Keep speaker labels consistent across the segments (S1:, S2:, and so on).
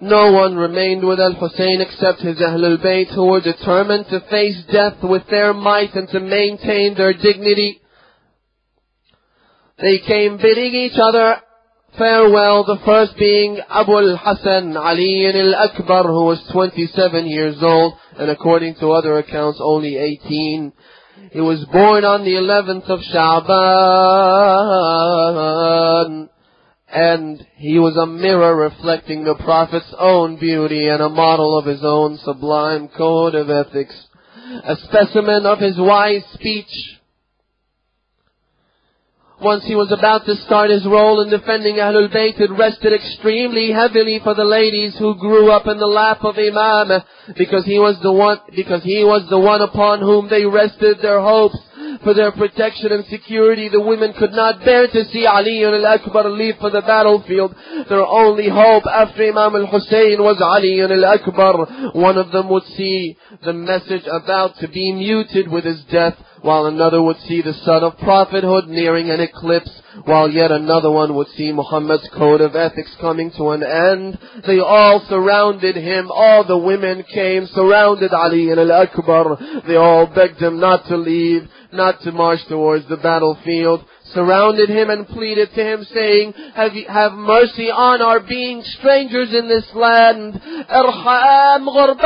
S1: No one remained with Al-Hussein except his Ahlul Bayt, who were determined to face death with their might and to maintain their dignity. They came bidding each other farewell, the first being Abu al-Hasan Ali al-Akbar, who was 27 years old, and according to other accounts only 18. He was born on the 11th of Sha'ban, and he was a mirror reflecting the Prophet's own beauty and a model of his own sublime code of ethics, a specimen of his wise speech. Once he was about to start his role in defending Ahlul Bayt, it rested extremely heavily for the ladies who grew up in the lap of Imam, because he was the one upon whom they rested their hopes for their protection and security. The women could not bear to see Ali al-Akbar leave for the battlefield. Their only hope after Imam al-Hussein was Ali al-Akbar. One of them would see the message about to be muted with his death, while another would see the sun of prophethood nearing an eclipse, while yet another one would see Muhammad's code of ethics coming to an end. They all surrounded him. All the women came, surrounded Ali al-Akbar. They all begged him not to leave, not to march towards the battlefield, surrounded him and pleaded to him, saying, have mercy on our being strangers in this land. Irham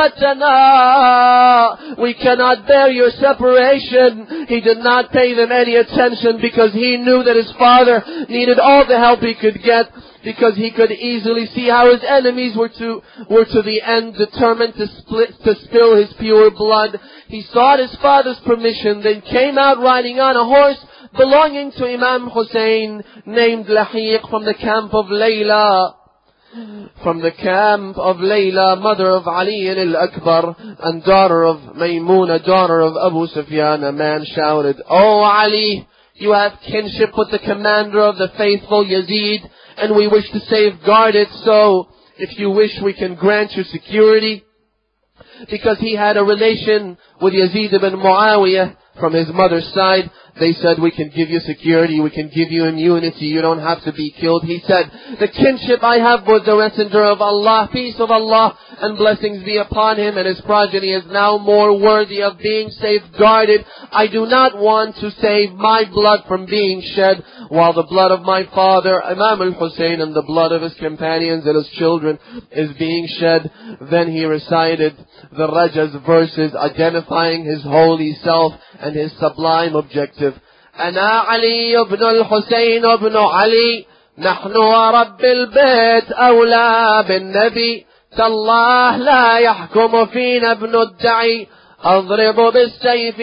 S1: ghurbatana. We cannot bear your separation. He did not pay them any attention, because he knew that his father needed all the help he could get, because he could easily see how his enemies were to the end determined to spill his pure blood. He sought his father's permission, then came out riding on a horse belonging to Imam Hussein, named Lahiq, from the camp of Layla. From the camp of Layla, mother of Ali al-Akbar and daughter of Maymuna, daughter of Abu Sufyan, a man shouted, "O Ali, you have kinship with the commander of the faithful, Yazid, and we wish to safeguard it, so if you wish we can grant you security." Because he had a relation with Yazid ibn Muawiyah from his mother's side, they said, "We can give you security, we can give you immunity, you don't have to be killed." He said, "The kinship I have with the Messenger of Allah, peace of Allah and blessings be upon him, and his progeny is now more worthy of being safeguarded. I do not want to save my blood from being shed, while the blood of my father, Imam al-Hussein, and the blood of his companions and his children is being shed." Then he recited the Rajaz verses identifying his holy self and his sublime objective. أنا علي ابن الحسين ابن علي نحن ورب البيت أولى بالنبي تالله لا يحكم فينا ابن الدعي أضرب بالسيف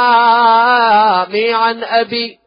S1: أحامي عن أبي.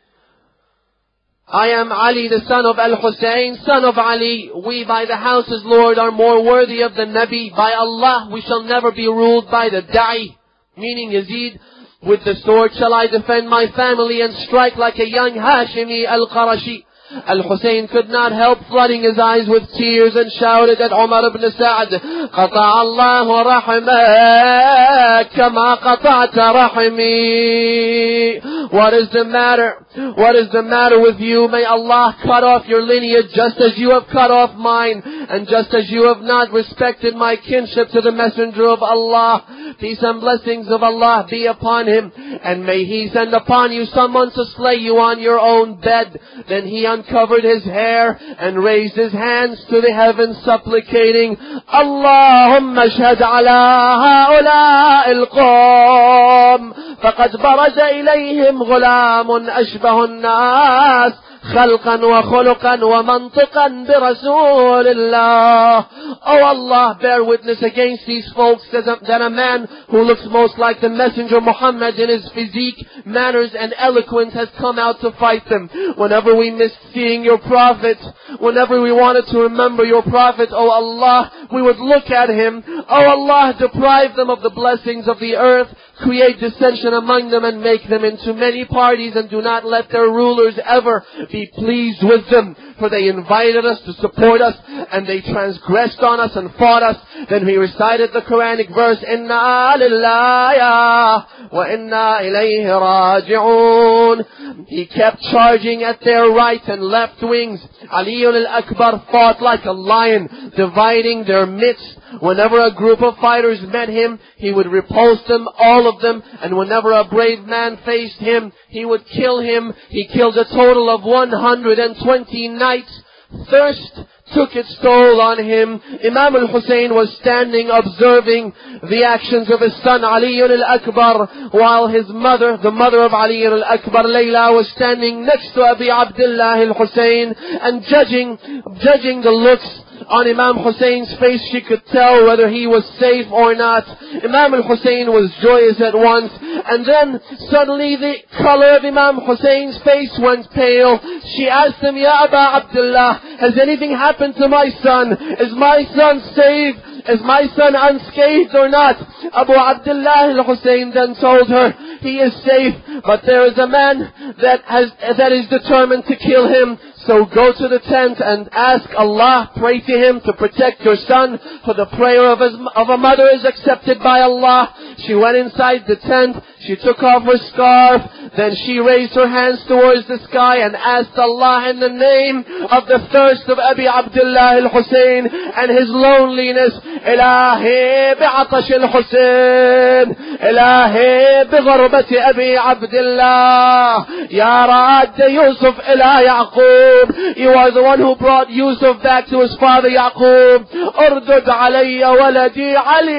S1: I am Ali, the son of Al-Hussein, son of Ali. We by the house's Lord are more worthy of the Nabi. By Allah, we shall never be ruled by the Da'i, meaning Yazid. With the sword shall I defend my family and strike like a young Hashimi al-Qarashi. Al-Hussein could not help flooding his eyes with tears and shouted at Umar ibn Sa'd, "قطع الله رحمك كما قطعت رحمي." What is the matter? What is the matter with you? May Allah cut off your lineage just as you have cut off mine, and just as you have not respected my kinship to the Messenger of Allah. Peace and blessings of Allah be upon him, and may he send upon you someone to slay you on your own bed. Then he uncovered his hair and raised his hands to the heavens, supplicating, "Allahumma ashhad ala ha'ula'i al-qawm faqad baraza ilayhim ghulamun ashbahu an-nas خلقا وخلقا ومنطقا برسول الله." Oh Allah, bear witness against these folks that a man who looks most like the Messenger Muhammad in his physique, manners and eloquence has come out to fight them. Whenever we missed seeing your Prophet, whenever we wanted to remember your Prophet, oh Allah, we would look at him. Oh Allah, deprive them of the blessings of the earth, create dissension among them and make them into many parties, and do not let their rulers ever be pleased with them. For they invited us to support us, and they transgressed on us and fought us. Then we recited the Quranic verse, "Inna lillahi wa inna ilayhi raji'un." He kept charging at their right and left wings. Ali al-Akbar fought like a lion, dividing their midst. Whenever a group of fighters met him, he would repulse them, all of them. And whenever a brave man faced him, he would kill him. He killed a total of 120 knights. Thirst took its toll on him. Imam al-Hussein was standing observing the actions of his son Ali al-Akbar, while his mother, the mother of Ali al-Akbar, Layla, was standing next to Abi Abdullah al-Hussein and judging the looks on Imam Hussein's face. She could tell whether he was safe or not. Imam al-Hussein was joyous at once, and then suddenly the color of Imam Hussein's face went pale. She asked him, Ya Aba Abdullah, has anything happened to my son? Is my son safe? Is my son unscathed or not? Abu Abdullah al-Hussein then told her, he is safe, but there is a man that is determined to kill him. So go to the tent and ask Allah, pray to Him to protect your son, for the prayer of a mother is accepted by Allah. She went inside the tent, she took off her scarf, then she raised her hands towards the sky and asked Allah in the name of the thirst of Abi Abdullah al-Hussein and his loneliness, Ilahi bi'atash al-Hussein, Ilahi bi'gharbati Abi Abdullah, Ya Ra'ad Yusuf ila Yaqub. You are the one who brought Yusuf back to his father Yaqub. Urdud alayya waladi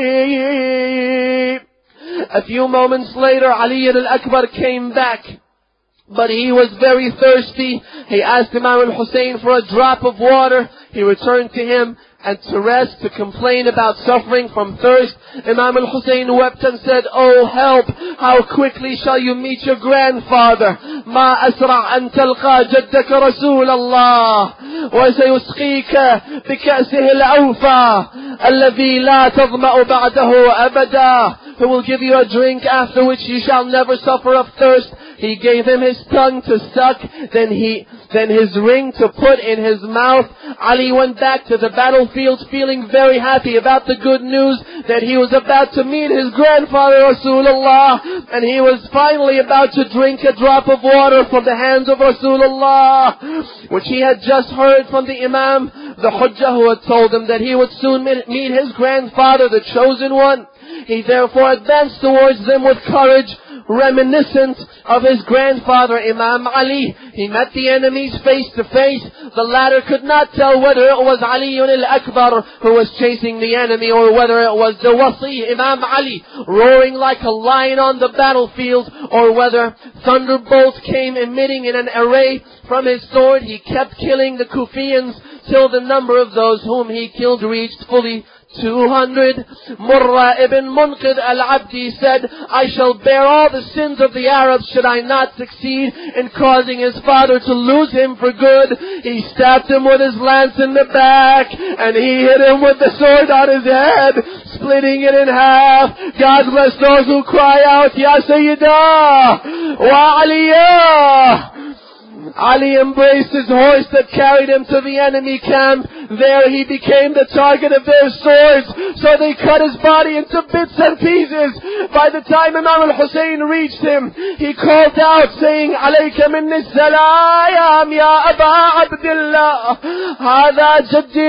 S1: Ali. A few moments later, Ali al-Akbar came back. But he was very thirsty. He asked Imam al-Hussein for a drop of water. He returned to him and to rest, to complain about suffering from thirst. Imam al-Hussein wept and said, Oh, help! How quickly shall you meet your grandfather? Ma asra' an talqa jaddaka Rasul Allah, wa sayusqika bika'sihi al-awfa, alladhi la tadma'u ba'dahu abada. Who will give you a drink after which you shall never suffer of thirst. He gave him his tongue to suck, then his ring to put in his mouth. Ali went back to the battlefield feeling very happy about the good news that he was about to meet his grandfather Rasulullah, and he was finally about to drink a drop of water from the hands of Rasulullah, which he had just heard from the Imam, the Hujjah, who had told him that he would soon meet his grandfather, the chosen one. He therefore advanced towards them with courage, reminiscent of his grandfather Imam Ali. He met the enemies face to face. The latter could not tell whether it was Ali al-Akbar who was chasing the enemy or whether it was the Wasi, Imam Ali, roaring like a lion on the battlefield, or whether thunderbolts came emitting in an array from his sword. He kept killing the Kufians till the number of those whom he killed reached fully 200. Murra ibn Munqid al-Abdi said, I shall bear all the sins of the Arabs should I not succeed in causing his father to lose him for good. He stabbed him with his lance in the back, and he hit him with the sword on his head, splitting it in half. God bless those who cry out, Ya Sayyidah wa Aliyah. Ali embraced his horse that carried him to the enemy camp. There he became the target of their swords, so they cut his body into bits and pieces. By the time Imam al-Hussein reached him, he called out saying, Alayka minni salam ya Aba Abdullah, Hada jaddi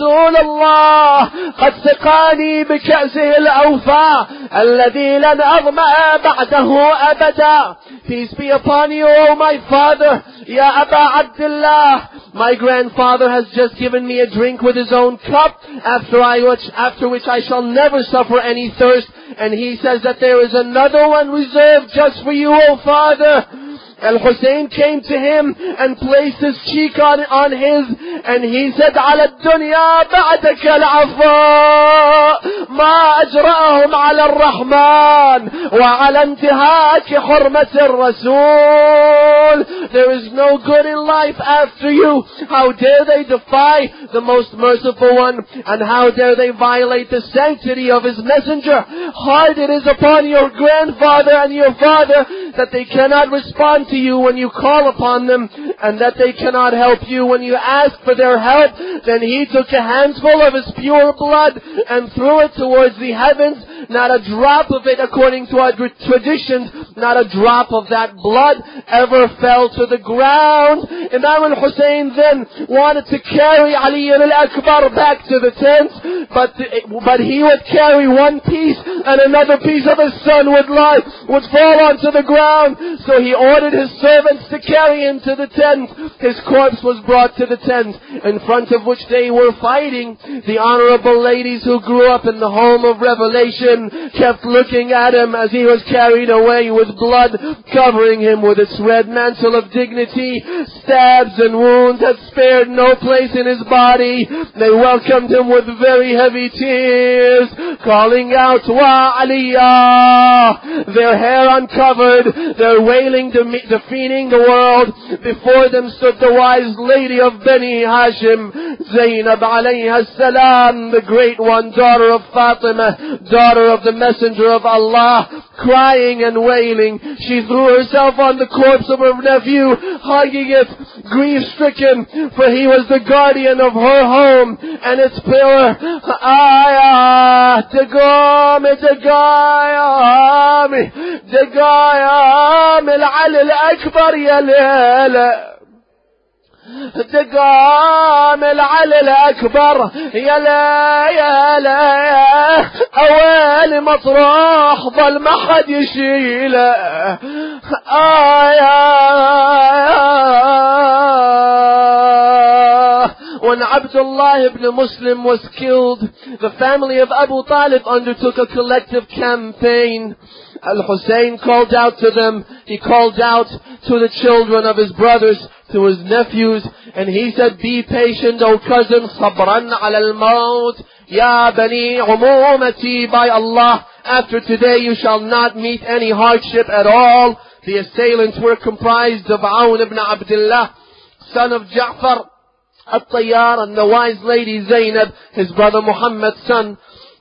S1: Rasulullah, qad saqani bika'sihi al-awfa, alladhi lan adma'a ba'dahu abada. Peace be upon you, O my father, Ya Aba Abdullah, my grandfather has just given me a drink with his own cup, after which I shall never suffer any thirst. And he says that there is another one reserved just for you, O father. Al-Hussein came to him and placed his cheek on his, and he said, على الدنيا بعدك العفاء ما أجرأهم على الرحمن وعلى انتهاك حرمة الرسول. There is no good in life after you. How dare they defy the most merciful one, and how dare they violate the sanctity of his messenger. Hard it is upon your grandfather and your father that they cannot respond to you when you call upon them, and that they cannot help you when you ask for their help. Then he took a handful of his pure blood and threw it towards the heavens. not a drop of it according to our traditions, not a drop of that blood ever fell to the ground. Imam al-Hussein then wanted to carry Ali al-Akbar back to the tent, but he would carry one piece and another piece of his son would fall onto the ground. So he ordered his servants to carry him to the tent. His corpse was brought to the tent, in front of which they were fighting. The honorable ladies who grew up in the home of revelation kept looking at him as he was carried away with blood covering him with its red mantle of dignity. Stabs and wounds had spared no place in his body. They welcomed him with very heavy tears, calling out, Wa Aliyah! Their hair uncovered, their wailing, defeating the world. Before them stood the wise lady of Bani Hashim, Zainab alayha salam, the great one, daughter of Fatima, daughter of the Messenger of Allah, crying and wailing. She threw herself on the corpse of her nephew, hugging it, grief-stricken, for he was the guardian of her home and its pillar. Ayah, Dagami, al-Ali al-Akbar ya layla. تقام العلي الأكبر يا لا أول مطروح ظل ما حد يشيله When Abdullah ibn Muslim was killed, the family of Abu Talib undertook a collective campaign. Al-Hussein called out to them. He called out to the children of his brothers, to his nephews, and he said, be patient, O cousin, sabran ala al-maut, ya bani umumati, by Allah, after today you shall not meet any hardship at all. The assailants were comprised of Aoun ibn Abdullah, son of Ja'far al-Tayyar, and the wise lady Zainab, his brother Muhammad, son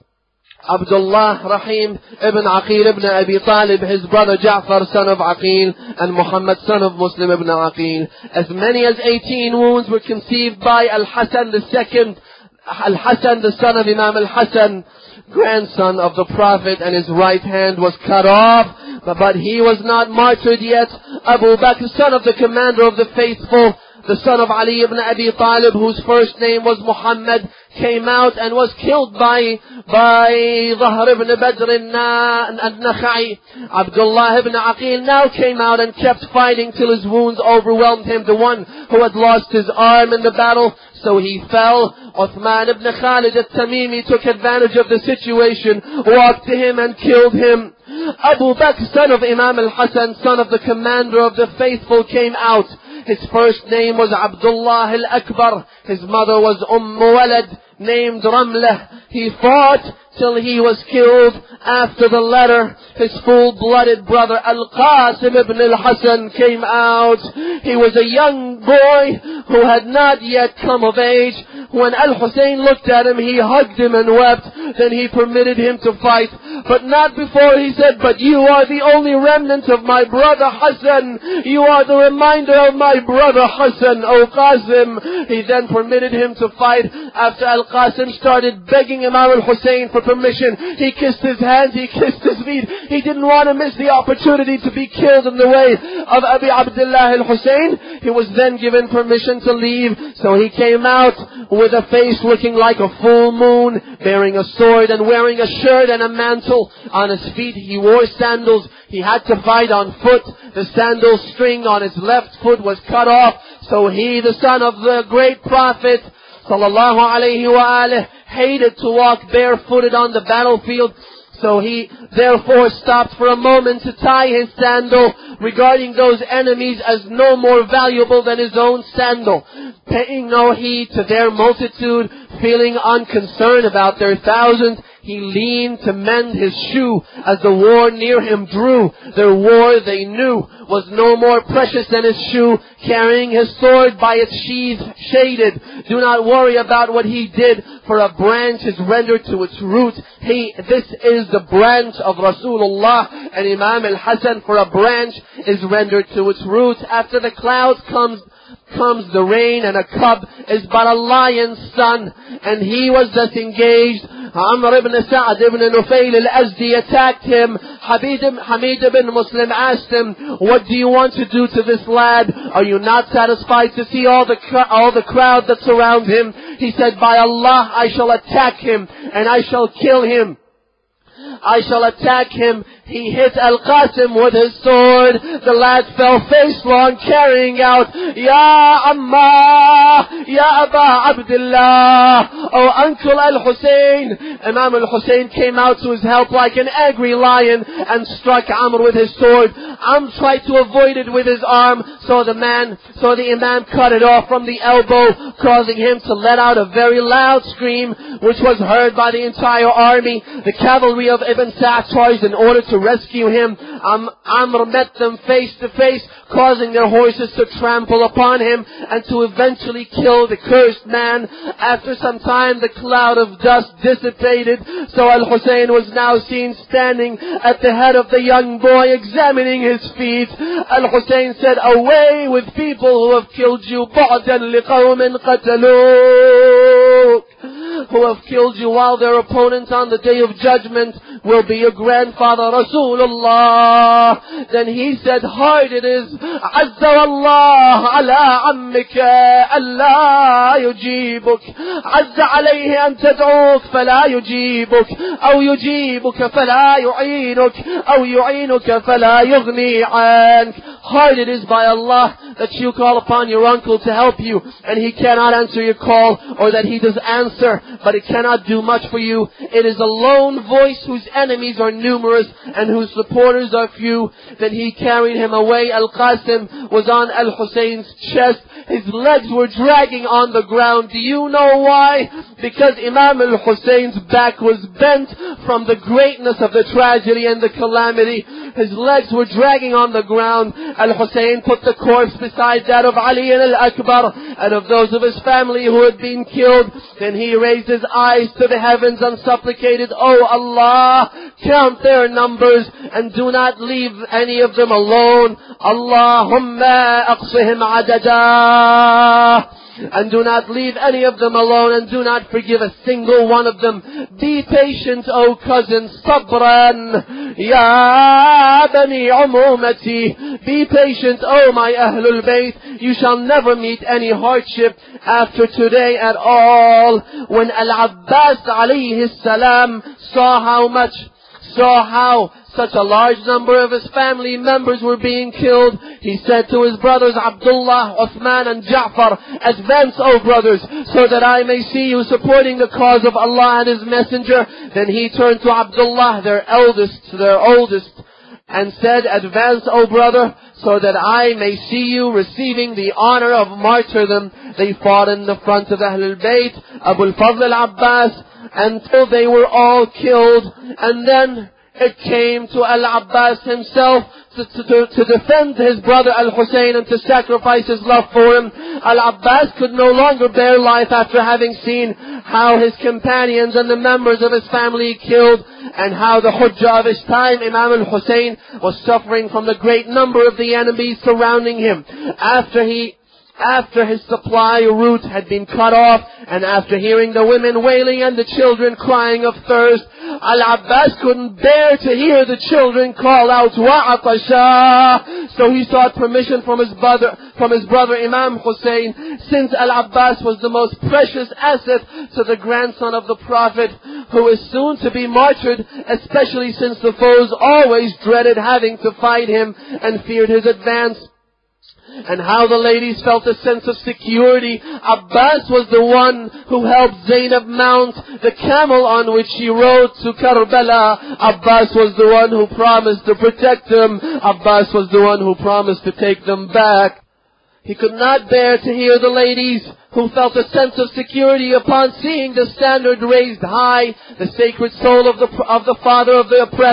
S1: Abdullah Rahim ibn Aqil ibn Abi Talib, his brother Ja'far, son of Aqil, and Muhammad, son of Muslim ibn Aqil. As many as 18 wounds were conceived by Al-Hasan II, Al-Hasan, the son of Imam Al-Hasan, grandson of the Prophet, and his right hand was cut off, but he was not martyred yet. Abu Bakr, son of the commander of the faithful, the son of Ali ibn Abi Talib, whose first name was Muhammad, came out and was killed by Dhahr ibn Badr al-Nakhai. Abdullah ibn Aqil now came out and kept fighting till his wounds overwhelmed him, the one who had lost his arm in the battle. So he fell. Uthman ibn Khalid al-Tamimi took advantage of the situation, walked to him and killed him. Abu Bakr, son of Imam al-Hasan, son of the commander of the faithful, came out. His first name was Abdullah al-Akbar. His mother was Walad, named Ramlah. He fought till he was killed. After the latter, his full-blooded brother Al-Qasim ibn al-Hasan came out. He was a young boy who had not yet come of age. When Al-Hussein looked at him, he hugged him and wept. Then he permitted him to fight, but not before he said, but you are the only remnant of my brother Hassan. You are the reminder of my brother Hassan, O Qasim. He then permitted him to fight. After Al-Qasim started begging Imam Al-Hussein for permission, he kissed his hands, he kissed his feet. He didn't want to miss the opportunity to be killed in the way of Abi Abdullah Al-Hussein. He was then given permission to leave, so he came out with a face looking like a full moon, bearing a sword and wearing a shirt and a mantle. On his feet he wore sandals. He had to fight on foot. The sandal string on his left foot was cut off. So he, the son of the great Prophet, sallallahu alayhi wa alihi, hated to walk barefooted on the battlefield. So he therefore stopped for a moment to tie his sandal, regarding those enemies as no more valuable than his own sandal. Paying no heed to their multitude, feeling unconcerned about their thousands, he leaned to mend his shoe as the war near him drew. Their war, they knew, was no more precious than his shoe, carrying his sword by its sheath shaded. Do not worry about what he did, for a branch is rendered to its root. This is the branch of Rasulullah and Imam al-Hasan, for a branch is rendered to its root. After the clouds comes the rain, and a cub is but a lion's son. And he was thus engaged. Amr ibn Sa'd ibn Nufayl al-Azdi attacked him. Hamid ibn Muslim asked him, what do you want to do to this lad? Are you not satisfied to see all the crowd that surround him? He said, by Allah, I shall attack him and I shall kill him. I shall attack him. He hit Al-Qasim with his sword. The lad fell face-long, carrying out, Ya Amma, Ya Aba Abdullah, O Uncle Al-Hussein. Imam Al-Hussein came out to his help like an angry lion and struck Amr with his sword. Amr tried to avoid it with his arm, so the Imam cut it off from the elbow, causing him to let out a very loud scream, which was heard by the entire army. The cavalry of Ibn Sa'd charged in order to rescue him. Amr met them face to face, causing their horses to trample upon him and to eventually kill the cursed man. After some time, the cloud of dust dissipated, so Al-Hussein was now seen standing at the head of the young boy, examining his feet. Al-Hussein said, away with people who have killed you, بَعْدًا لِقَوْمٍ قَتَلُوكَ, who have killed you, while their opponent on the day of judgment will be your grandfather Rasulullah. Then he said, hard it is, عز والله على عمك ألا يجيبك, عز عليه أن تدعوك فلا يجيبك, أو يجيبك فلا يعينك, أو يعينك فلا يغني عنك. Hard it is by Allah that you call upon your uncle to help you and he cannot answer your call, or that he does answer but it cannot do much for you. It is a lone voice whose enemies are numerous and whose supporters are few. Then he carried him away. Al-Qasim was on Al-Hussein's chest. His legs were dragging on the ground. Do you know why? Because Imam Al-Hussein's back was bent from the greatness of the tragedy and the calamity. His legs were dragging on the ground. Al-Hussein put the corpse beside that of Ali and Al-Akbar and of those of his family who had been killed. Then he raised his eyes to the heavens and supplicated, O Allah, count their numbers and do not leave any of them alone. Allahumma aqsihim adada. And do not leave any of them alone, and do not forgive a single one of them. Be patient, O cousins. Sabran, ya bani umumati. Be patient, O my Ahlul Bayt. You shall never meet any hardship after today at all. When Al-Abbas alayhi salam saw how such a large number of his family members were being killed, he said to his brothers Abdullah, Uthman and Ja'far, advance, O brothers, so that I may see you supporting the cause of Allah and His Messenger. Then he turned to Abdullah, their oldest, and said, advance, O brother, so that I may see you receiving the honor of martyrdom. They fought in the front of Ahlul Bayt, Abu al-Fadl al-Abbas, until they were all killed. And then it came to Al-Abbas himself to defend his brother Al-Hussein and to sacrifice his love for him. Al-Abbas could no longer bear life after having seen how his companions and the members of his family killed, and how the Hujjah of his time, Imam Al-Hussein, was suffering from the great number of the enemies surrounding him. After his supply route had been cut off, and after hearing the women wailing and the children crying of thirst, Al-Abbas couldn't bear to hear the children call out, Wa'atasha. So he sought permission from his brother Imam Hussein, since Al-Abbas was the most precious asset to the grandson of the Prophet, who is soon to be martyred, especially since the foes always dreaded having to fight him and feared his advance. And how the ladies felt a sense of security. Abbas was the one who helped Zainab mount the camel on which she rode to Karbala. Abbas was the one who promised to protect them. Abbas was the one who promised to take them back. He could not bear to hear the ladies who felt a sense of security upon seeing the standard raised high, the sacred soul of the father of the oppressed,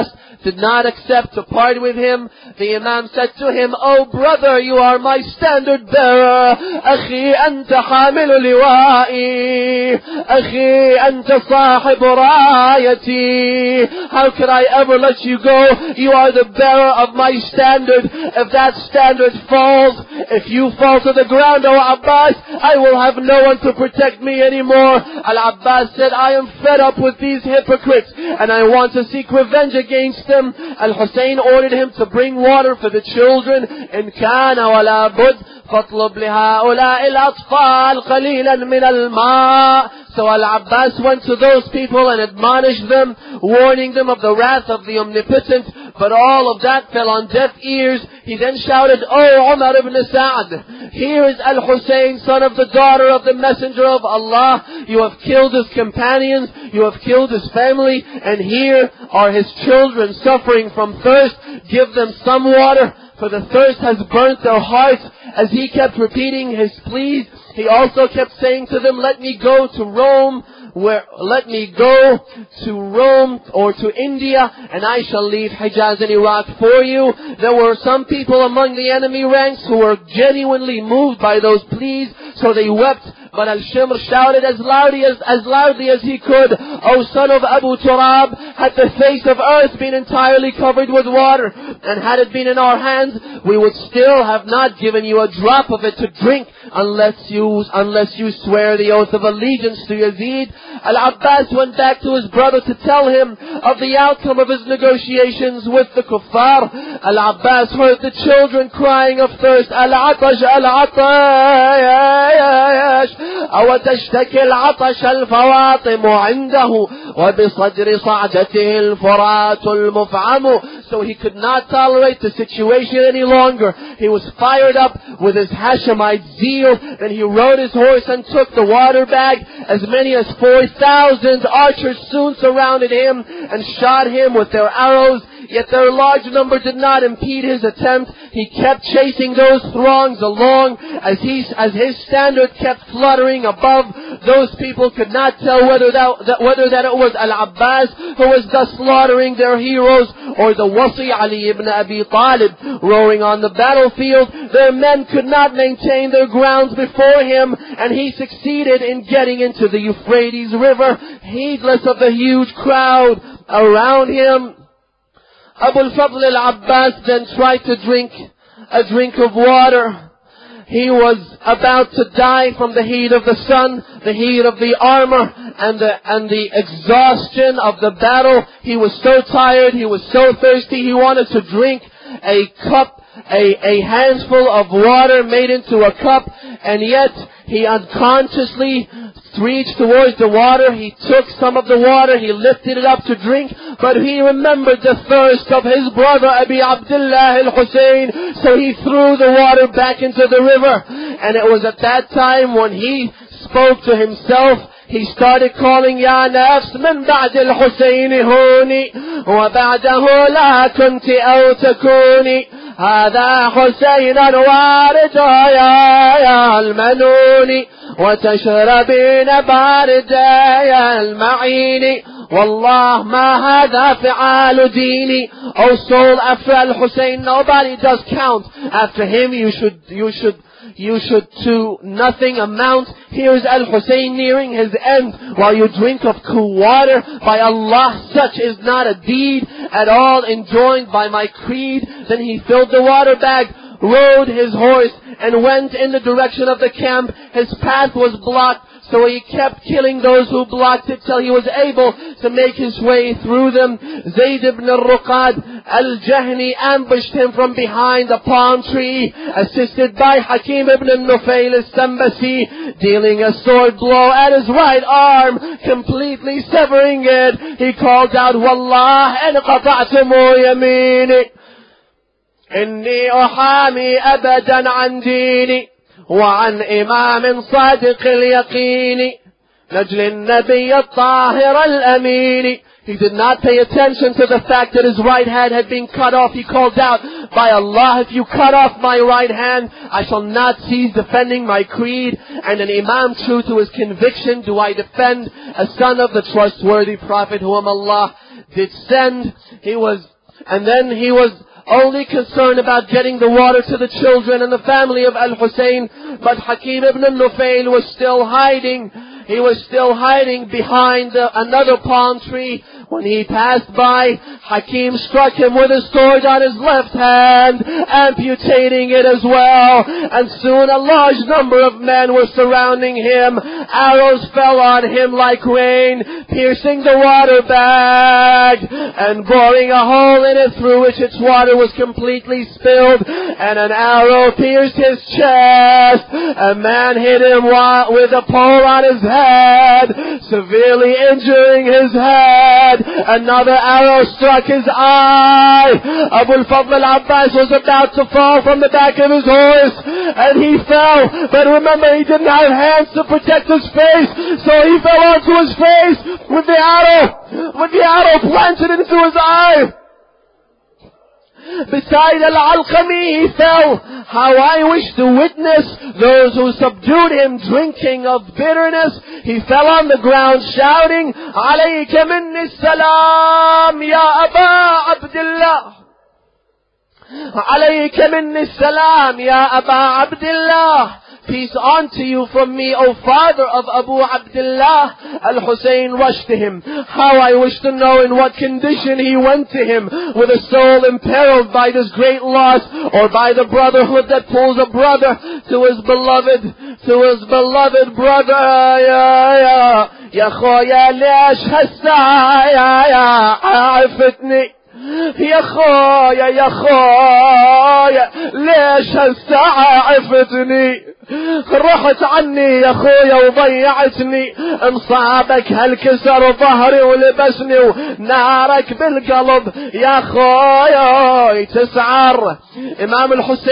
S1: did not accept to part with him. The Imam said to him, "Oh brother, you are my standard bearer. Akhi anta hamilu liwa'i. Akhi anta sahib rayati. How could I ever let you go? You are the bearer of my standard. If that standard falls, if you fall to the ground, O Abbas, I will have no one to protect me anymore." Al-Abbas said, "I am fed up with these hypocrites and I want to seek revenge against them." Al-Hussein ordered him to bring water for the children. "In kana wa la bud, fatlub lihaula'i al-atfal qalilan min al-ma'." So Al-Abbas went to those people and admonished them, warning them of the wrath of the Omnipotent. But all of that fell on deaf ears. He then shouted, "O Umar ibn Sa'd, here is Al-Hussein, son of the daughter of the Messenger of Allah. You have killed his companions, you have killed his family, and here are his children suffering from thirst. Give them some water, for the thirst has burnt their hearts." As he kept repeating his pleas, he also kept saying to them, "Let me go to Rome, or to India, and I shall leave Hijaz and Iraq for you." There were some people among the enemy ranks who were genuinely moved by those pleas, so they wept. But Al-Shimr shouted as loudly as he could, "O son of Abu Turab, had the face of earth been entirely covered with water, and had it been in our hands, we would still have not given you a drop of it to drink, unless you swear the oath of allegiance to Yazid." Al-Abbas went back to his brother to tell him of the outcome of his negotiations with the kuffar. Al-Abbas heard the children crying of thirst, "Al-Atash, Al-Atash, أو تشتكي العطش الفواطم عنده وبصدر صعدته الفرات المفعم." So he could not tolerate the situation any longer. He was fired up with his Hashemite zeal. Then he rode his horse and took the water bag. As many as 4,000 archers soon surrounded him and shot him with their arrows. Yet their large number did not impede his attempt. He kept chasing those throngs along as his standard kept fluttering above. Those people could not tell whether that it was Al-Abbas who was thus slaughtering their heroes, or the Wasi Ali ibn Abi Talib roaring on the battlefield. Their men could not maintain their grounds before him, and he succeeded in getting into the Euphrates River, heedless of the huge crowd around him. Abu al-Fadl al-Abbas then tried to drink a drink of water. He was about to die from the heat of the sun, the heat of the armor, and the exhaustion of the battle. He was so tired, he was so thirsty, he wanted to drink a cup, a handful of water made into a cup, and yet he unconsciously reached towards the water. He took some of the water, he lifted it up to drink, but he remembered the thirst of his brother Abi Abdullah al-Hussein, so he threw the water back into the river. And it was at that time when he spoke to himself. He started calling, "Ya nafs min ba'd al-Hussein huni, wa ba'dahu la kunti aw takuni. هذا حسين وارد يا المنون وتشربين بارد يا المعين والله ما هذا فعال ديني." O soul, after Al-Hussein, nobody does count. After him, you should to nothing amount. Here's Al-Hussein nearing his end while you drink of cool water. By Allah, such is not a deed at all enjoined by my creed. Then he filled the water bag, rode his horse, and went in the direction of the camp. His path was blocked, so he kept killing those who blocked it till he was able to make his way through them. Zayd ibn al-Ruqad al-Jahni ambushed him from behind a palm tree, assisted by Hakim ibn al-Nufayl al-Sambasi, dealing a sword blow at his right arm, completely severing it. He called out, "Wallah, in qata'tumu yamini, inni uhami abadan an dini. وعن إمام صادق اليقين نجل النبي الطاهر الأمين." He did not pay attention to the fact that his right hand had been cut off. He called out, "By Allah, if you cut off my right hand, I shall not cease defending my creed. And an Imam true to his conviction do I defend, a son of the trustworthy Prophet whom Allah did send." And then he was only concerned about getting the water to the children and the family of Al-Hussein. But Hakim ibn Nufayl was still hiding. He was still hiding behind another palm tree. When he passed by, Hakim struck him with his sword on his left hand, amputating it as well. And soon a large number of men were surrounding him. Arrows fell on him like rain, piercing the water bag and boring a hole in it through which its water was completely spilled. And an arrow pierced his chest. A man hit him with a pole on his head, severely injuring his head. Another arrow struck his eye. Abu al-Fadl al-Abbas was about to fall from the back of his horse, and he fell. But remember, he didn't have hands to protect his face, so he fell onto his face with the arrow planted into his eye. Beside Al-Alqami, he fell. How I wish to witness those who subdued him drinking of bitterness. He fell on the ground shouting, "Alayka minni salam, ya Aba Abdullah. Alayka minni salam, ya Aba Abdullah. Peace unto you from me, O father of Abu Abdullah." Al-Hussein rushed to him. How I wish to know in what condition he went to him, with a soul imperiled by this great loss, or by the brotherhood that pulls a brother to his beloved brother. Ya khoya lesh hassa ya afatni. يا خويا ليش هالساعة عفتني؟ رحت عني يا خويا وضيعتني. مصابك هالكسر ظهري ولبسني ونارك بالقلب يا خويا تسعر. Imam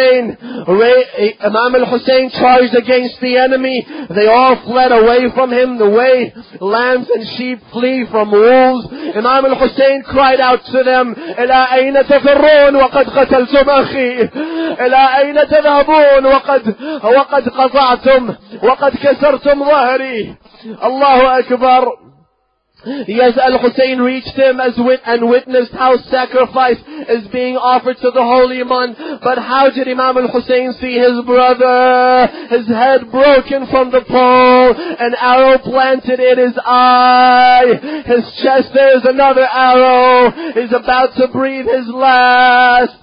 S1: al-Hussein charged against the enemy. They all fled away from him the way lambs and sheep flee from wolves. Imam al-Hussein cried out to them, إلى أين تفرون وقد قتلتم أخي؟ إلى أين تذهبون وقد قطعتم وقد كسرتم ظهري؟ الله أكبر. Yes, Al-Hussein reached him and witnessed how sacrifice is being offered to the Holy Iman. But how did Imam Al-Hussein see his brother? His head broken from the pole, an arrow planted in his eye. His chest, there's another arrow. He's about to breathe his last.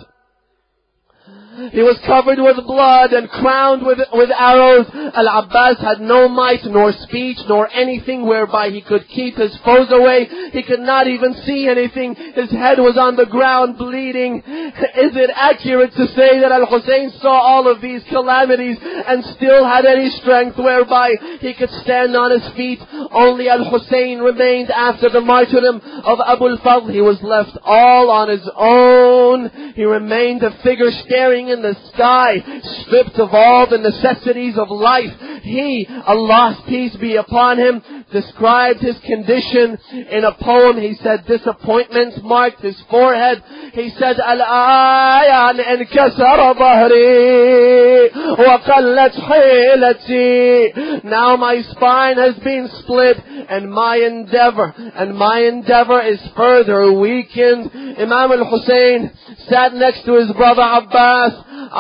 S1: He was covered with blood and crowned with arrows. Al-Abbas had no might nor speech nor anything whereby he could keep his foes away. He could not even see anything. His head was on the ground bleeding. Is it accurate to say that Al-Hussein saw all of these calamities and still had any strength whereby he could stand on his feet? Only Al-Hussein remained after the martyrdom of Abu al-Fadl. He was left all on his own. He remained a figure staring in the sky, stripped of all the necessities of life. He, Allah's peace be upon him, described his condition in a poem. He said disappointment marked his forehead. He said, Al-ayan inkasara dhahri wa qallat hilati. Now my spine has been split and my endeavor is further weakened. Imam al-Hussein sat next to his brother Abbas.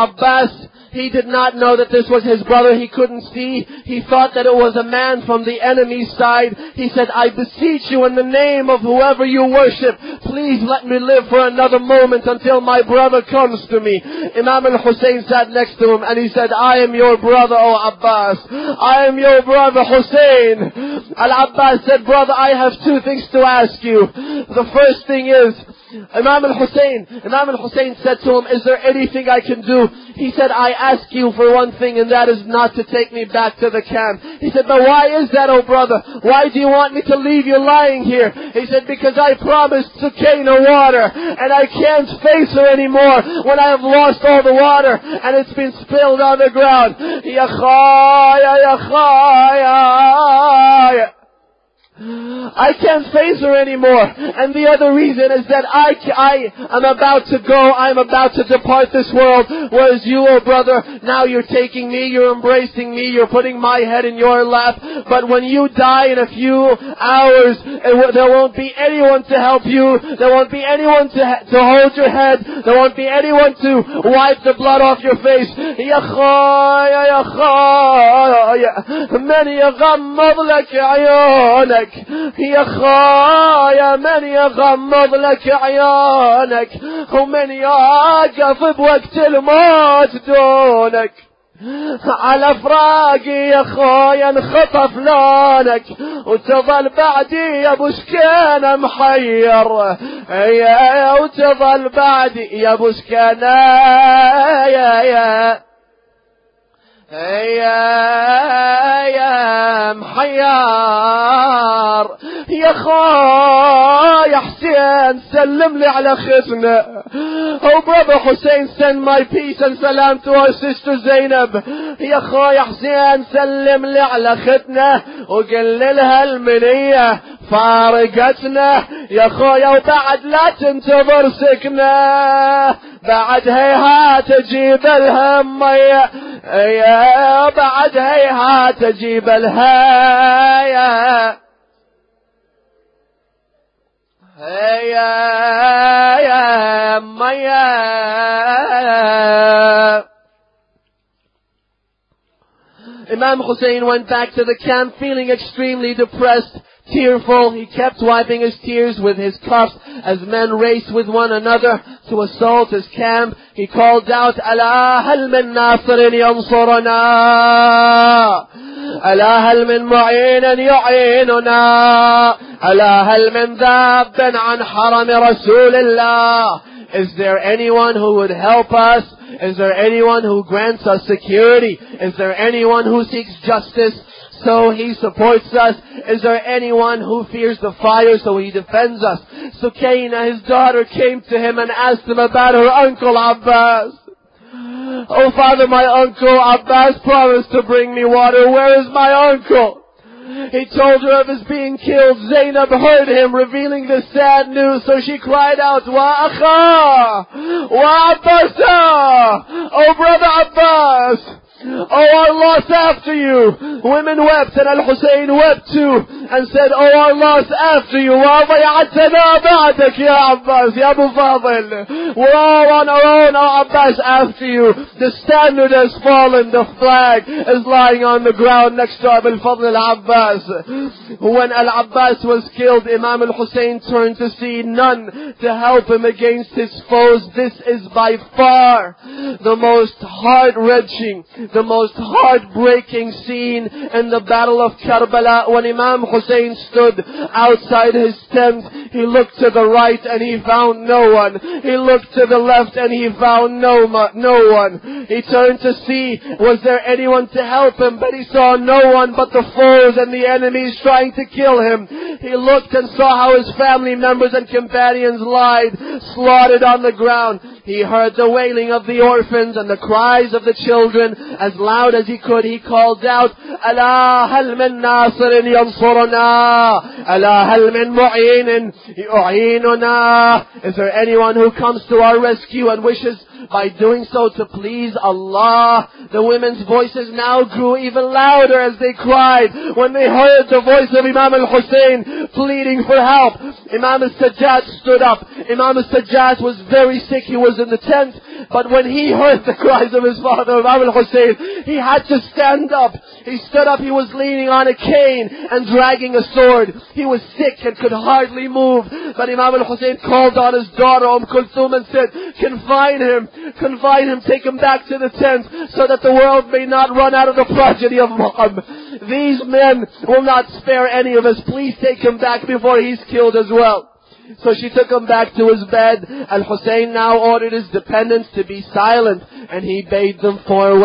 S1: He did not know that this was his brother. He couldn't see. He thought that it was a man from the enemy's side. He said, I beseech you in the name of whoever you worship, please let me live for another moment until my brother comes to me. Imam al-Hussein sat next to him and he said, I am your brother, O Abbas. I am your brother, Hussein. Al-Abbas said, brother, I have two things to ask you. The first thing is, Imam al-Hussein said to him, is there anything I can do? He said, I ask you for one thing, and that is not to take me back to the camp. He said, but why is that, oh brother? Why do you want me to leave you lying here? He said, because I promised Sukaina water, and I can't face her anymore when I have lost all the water, and it's been spilled on the ground. Ya khaya, ya khaya. I can't face her anymore. And the other reason is that I am about to go. I'm about to depart this world. Whereas you, oh brother, now you're taking me, you're embracing me, you're putting my head in your lap. But when you die in a few hours, there won't be anyone to help you. There won't be anyone to hold your head. There won't be anyone to wipe the blood off your face. Ya khaya, ya khaya, man yaghammad lak ayunak. يا خايا من يغمض لك عيونك ومن يقف بوقت الموت دونك على فراقي يا خايا انخطف لونك وتظل بعدي يا ابو سكينة محير وتظل بعدي يا ابو سكينة يا محيار يا خايا حسين سلم لي على ختنا. Oh brother Hussein, send my peace and salam to our sister Zainab. يا خايا حسين سلم لي على ختنا وقل لها المنية فارقتنا يا خايا وبعد لا تنتظر سكنة بعد هيهات تجيب الهم يا بعد هيهات تجيب الهيا يا ميا. Imam Hussein went back to the camp feeling extremely depressed, tearful. He kept wiping his tears with his cuffs as men raced with one another to assault his camp. He called out, ألا هل من ناصر ينصرنا ألا هل من معين يعيننا ألا هل من ذاب عن حرم رسول الله. Is there anyone who would help us? Is there anyone who grants us security? Is there anyone who seeks justice so he supports us? Is there anyone who fears the fire so he defends us? So Sukaina, his daughter, came to him and asked him about her uncle Abbas. Oh father, my uncle Abbas promised to bring me water. Where is my uncle? He told her of his being killed. Zainab heard him revealing this sad news, so she cried out, Wa akha! Wa Abbasa! Oh brother Abbas! Oh, our loss after you. Women wept and Al-Hussein wept too and said, oh, our loss after you. وَضَيَعْتَنَا بَعْدَكَ يَا Abbas, Ya Abu Fadil. We're all on our own, our Abbas, after you. The standard has fallen. The flag is lying on the ground next to Abu Fadl al-Abbas. When Al-Abbas was killed, Imam Al-Hussein turned to see none to help him against his foes. This is by far the most heart-wrenching, the most heartbreaking scene in the battle of Karbala. When Imam Hussein stood outside his tent, he looked to the right and he found no one. He looked to the left and he found no one. He turned to see, was there anyone to help him? But he saw no one but the foes and the enemies trying to kill him. He looked and saw how his family members and companions lied, slaughtered on the ground. He heard the wailing of the orphans and the cries of the children. As loud as he could, he called out, ألا هل من ناصر ينصرنا ألا هل من معين يعيننا. Is there anyone who comes to our rescue and wishes by doing so to please Allah? The women's voices now grew even louder as they cried when they heard the voice of Imam al-Hussein pleading for help. Imam al-Sajjad stood up. Imam al-Sajjad was very sick. He was in the tent. But when he heard the cries of his father, Imam al-Hussein, he had to stand up. He stood up. He was leaning on a cane and dragging a sword. He was sick and could hardly move. But Imam al-Hussein called on his daughter Kulthum and said, confine him, take him back to the tent so that the world may not run out of the progeny of Muhammad. These men will not spare any of us. Please take him back before he's killed as well. So she took him back to his bed. Al-Hussein now ordered his dependents to be silent, and he bade them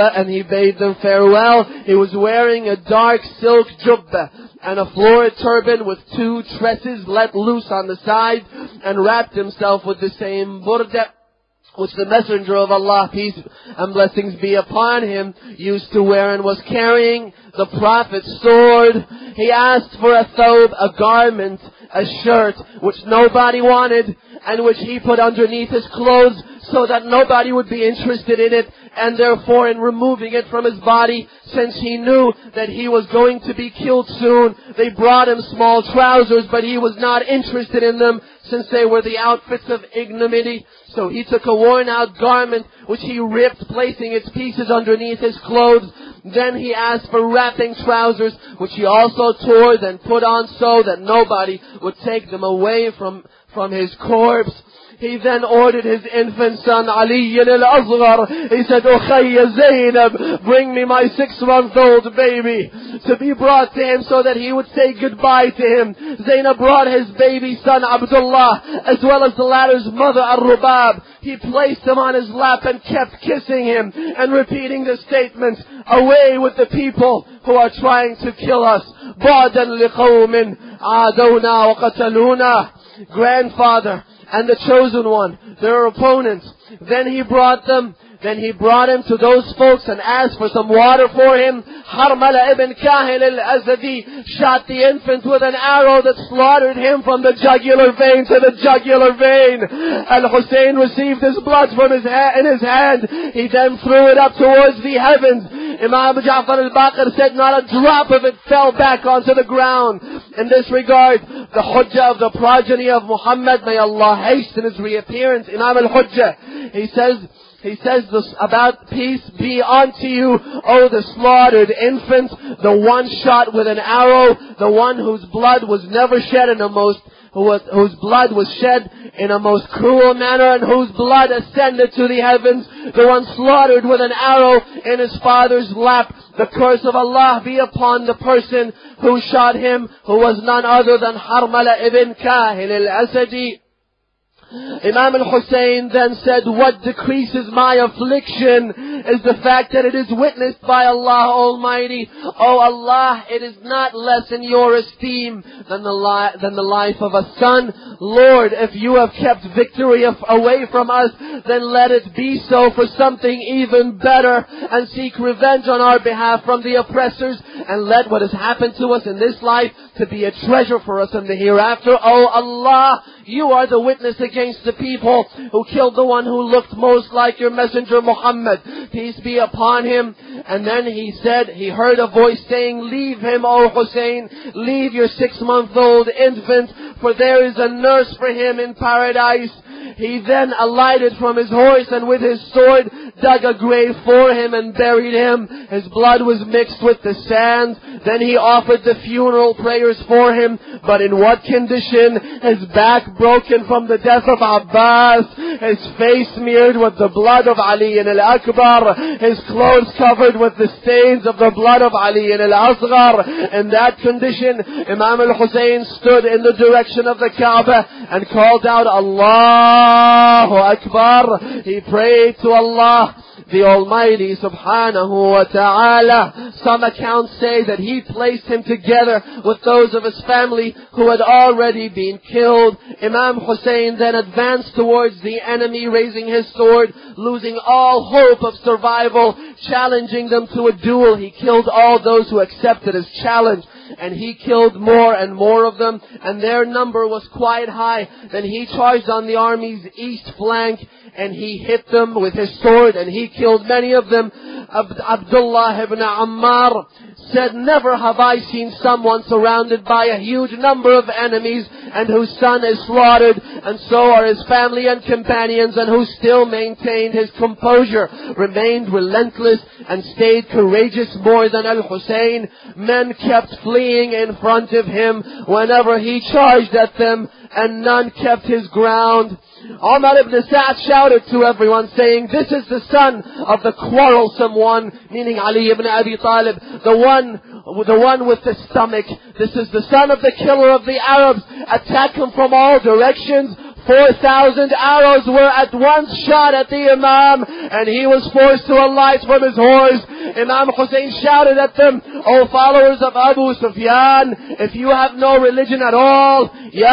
S1: farewell. He was wearing a dark silk jubbah and a florid turban with 2 tresses let loose on the side, and wrapped himself with the same burda. which the Messenger of Allah, peace and blessings be upon him, used to wear and was carrying the Prophet's sword. He asked for a thawb, a garment, a shirt, which nobody wanted, and which he put underneath his clothes so that nobody would be interested in it, and therefore in removing it from his body, since he knew that he was going to be killed soon. They brought him small trousers, but he was not interested in them, since they were the outfits of ignominy. So he took a worn-out garment, which he ripped, placing its pieces underneath his clothes. Then he asked for wrapping trousers, which he also tore, then put on so that nobody would take them away from his corpse. He then ordered his infant son, Ali al-Asghar. He said, Ukhayya Zainab, bring me my 6-month-old baby, to be brought to him so that he would say goodbye to him. Zainab brought his baby son, Abdullah, as well as the latter's mother, Ar-Rubab. He placed him on his lap and kept kissing him and repeating the statement, away with the people who are trying to kill us. Ba'dan liqawmin adawna wa qataluna. Grandfather and the chosen one, their opponents. Then he brought him to those folks and asked for some water for him. Harmala ibn Kahil al-Azadi shot the infant with an arrow that slaughtered him from the jugular vein to the jugular vein. Al-Hussein received his blood in his hand. He then threw it up towards the heavens. Imam Ja'far al-Baqir said not a drop of it fell back onto the ground. In this regard, the Hujjah of the progeny of Muhammad, may Allah hasten his reappearance, Imam al-Hujjah, he says this about peace be unto you, O the slaughtered infant, the one shot with an arrow, the one whose blood was never shed whose blood was shed in a most cruel manner, and whose blood ascended to the heavens, the one slaughtered with an arrow in his father's lap. The curse of Allah be upon the person who shot him, who was none other than Harmala ibn Kahil al-Asadi. Imam al-Hussein then said, what decreases my affliction is the fact that it is witnessed by Allah Almighty. O Allah, it is not less in your esteem than the life of a son. Lord, if you have kept victory away from us, then let it be so for something even better, and seek revenge on our behalf from the oppressors, and let what has happened to us in this life to be a treasure for us in the hereafter. O Allah, you are the witness against the people who killed the one who looked most like your messenger Muhammad. Peace be upon him. And then he said, he heard a voice saying, leave him, O Hussein, leave your 6-month-old infant, for there is a nurse for him in paradise. He then alighted from his horse and with his sword dug a grave for him and buried him. His blood was mixed with the sand. Then he offered the funeral prayers for him. But in what condition? His back broken from the death of Abbas. His face smeared with the blood of Ali al-Akbar. His clothes covered with the stains of the blood of Ali al-Asghar. In that condition, Imam al-Hussein stood in the direction of the Kaaba and called out, Allahu Akbar. He prayed to Allah, the Almighty subhanahu wa ta'ala. Some accounts say that he placed him together with those of his family who had already been killed. Imam Hussein then advanced towards the enemy, raising his sword, losing all hope of survival, challenging them to a duel. He killed all those who accepted his challenge, and he killed more and more of them, and their number was quite high. Then he charged on the army's east flank, and he hit them with his sword, and he killed many of them. Abdullah ibn Ammar said, never have I seen someone surrounded by a huge number of enemies, and whose son is slaughtered, and so are his family and companions, and who still maintained his composure, remained relentless, and stayed courageous more than Al-Hussein. Men kept fleeing in front of him whenever he charged at them, and none kept his ground. Umar ibn Sa'd shouted to everyone, saying, this is the son of the quarrelsome one, meaning Ali ibn Abi Talib, the one with the stomach. This is the son of the killer of the Arabs. Attack him from all directions. 4,000 arrows were at once shot at the Imam, and he was forced to alight from his horse. Imam Hussein shouted at them, O followers of Abu Sufyan, if you have no religion at all,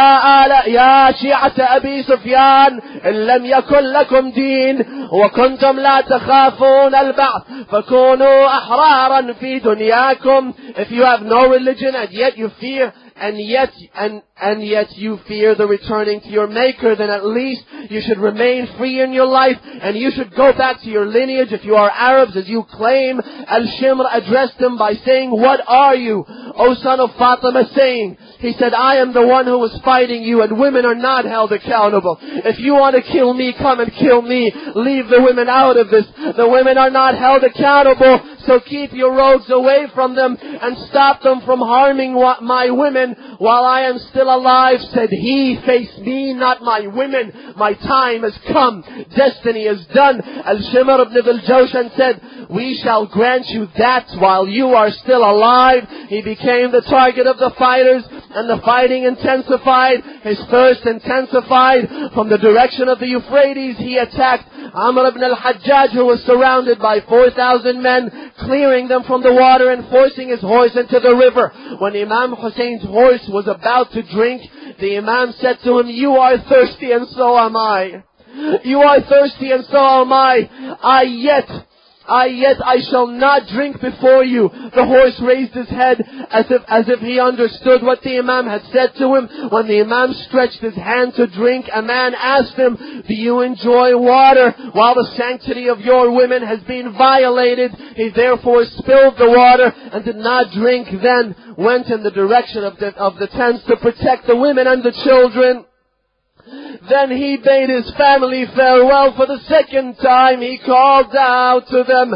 S1: Ya Shi'ata Abi Sufyan, إن لم يكن لكم دين وكنتم لا تخافون البعث فكونوا أحرارا في دنياكم. If you have no religion and yet you fear and yet you fear the returning to your Maker, then at least you should remain free in your life, and you should go back to your lineage. If you are Arabs, as you claim, Al-Shimr addressed him by saying, what are you, O son of Fatima, saying? He said, I am the one who was fighting you, and women are not held accountable. If you want to kill me, come and kill me. Leave the women out of this. The women are not held accountable, so keep your rogues away from them and stop them from harming my women while I am still alive. Said he, face me, not my women. My time has come. Destiny is done. Al-Shimr ibn al-Jawshan said, we shall grant you that while you are still alive. He became the target of the fighters, and the fighting intensified. His thirst intensified. From the direction of the Euphrates, he attacked Amr ibn al-Hajjaj, who was surrounded by 4,000 men, clearing them from the water and forcing his horse into the river. When Imam Hussein's horse was about to drink, the Imam said to him, you are thirsty and so am I. You are thirsty and so am I. Yet I shall not drink before you. The horse raised his head as if he understood what the Imam had said to him. When the Imam stretched his hand to drink, a man asked him, do you enjoy water while the sanctity of your women has been violated? He therefore spilled the water and did not drink, then went in the direction of the tents to protect the women and the children. Then he bade his family farewell for the second time. He called out to them,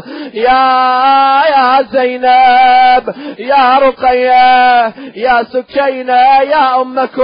S1: Ya Zainab, Ya Ruqayya, Ya Sukayna, Ya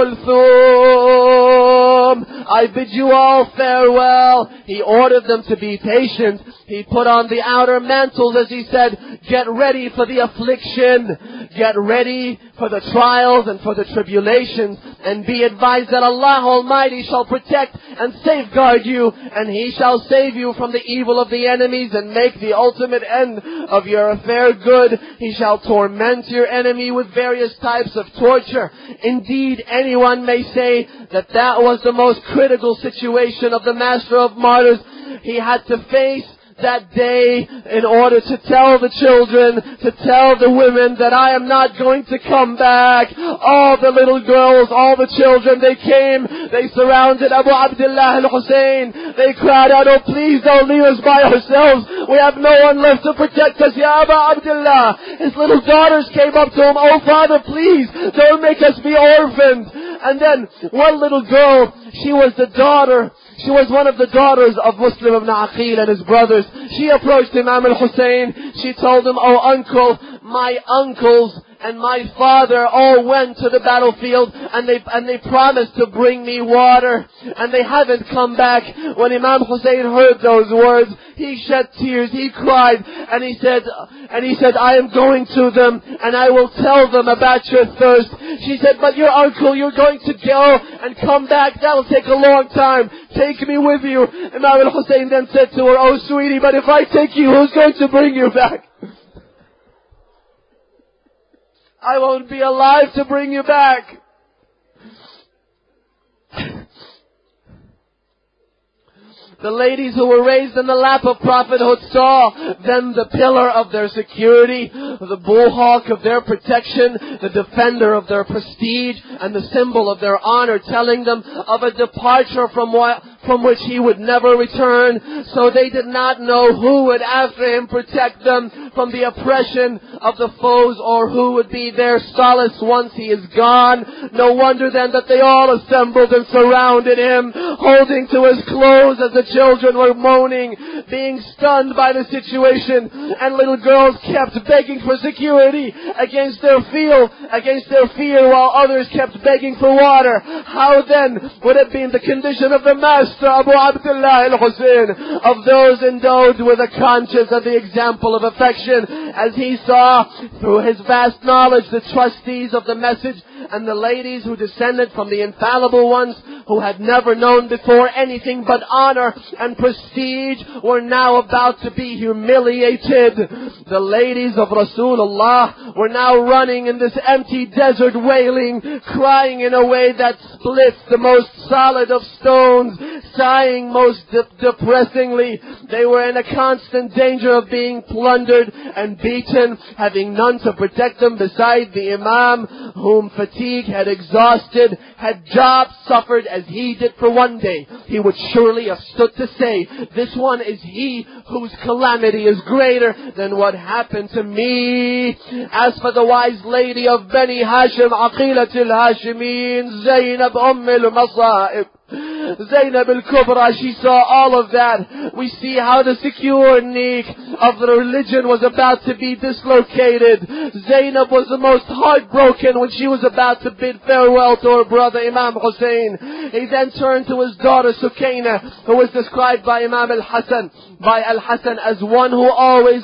S1: Kulthum. I bid you all farewell. He ordered them to be patient. He put on the outer mantles, as he said, get ready for the affliction. Get ready for the trials and for the tribulations. And be advised that Allah Almighty shall protect and safeguard you, and He shall save you from the evil of the enemies and make the ultimate end of your affair good. He shall torment your enemy with various types of torture. Indeed, anyone may say that that was the most critical situation of the Master of Martyrs. He had to face that day in order to tell the children, to tell the women that I am not going to come back. All the little girls, all the children, they came, they surrounded Abu Abdullah al-Hussein. They cried out, oh please don't leave us by ourselves. We have no one left to protect us, Ya Abu Abdullah. His little daughters came up to him, oh father, please don't make us be orphaned. And then one little girl, she was one of the daughters of Muslim ibn Aqil and his brothers. She approached Imam al-Hussein. She told him, oh uncle, my uncles and my father all went to the battlefield and they promised to bring me water, and they haven't come back. When Imam Hussein heard those words, he shed tears, he cried, and he said, I am going to them and I will tell them about your thirst. She said, but your uncle, you're going to go and come back, that will take a long time. Take me with you. Imam al-Hussein then said to her, oh sweetie, but if I take you, who's going to bring you back? I won't be alive to bring you back. The ladies who were raised in the lap of prophethood saw then the pillar of their security, the bullhawk of their protection, the defender of their prestige, and the symbol of their honor, telling them of a departure from which he would never return. So they did not know who would after him protect them from the oppression of the foes, or who would be their solace once he is gone. No wonder then that they all assembled and surrounded him, holding to his clothes as the children were moaning, being stunned by the situation, and little girls kept begging for security against their fear, while others kept begging for water. How then would it be in the condition of the Master Abu Abdullah al-Hussein, of those endowed with a conscience and the example of affection, as he saw through his vast knowledge the trustees of the message and the ladies who descended from the infallible ones, who had never known before anything but honor and prestige, were now about to be humiliated. The ladies of Rasulullah were now running in this empty desert, wailing, crying in a way that splits the most solid of stones, sighing most depressingly. They were in a constant danger of being plundered and beaten, having none to protect them beside the Imam, whom fatigue had exhausted. Had Job suffered as he did for one day, he would surely have stood to say, this one is he whose calamity is greater than what happened to me. As for the wise lady of Bani Hashim, Aqilat al-Hashimeen, Zainab al-Masa'ib, Zainab al-Kubra, she saw all of that. We see how the secure neck of the religion was about to be dislocated. Zainab was the most heartbroken when she was about to bid farewell to her brother Imam Hussein. He then turned to his daughter Sukaina, who was described by Imam Al-Hasan as one who always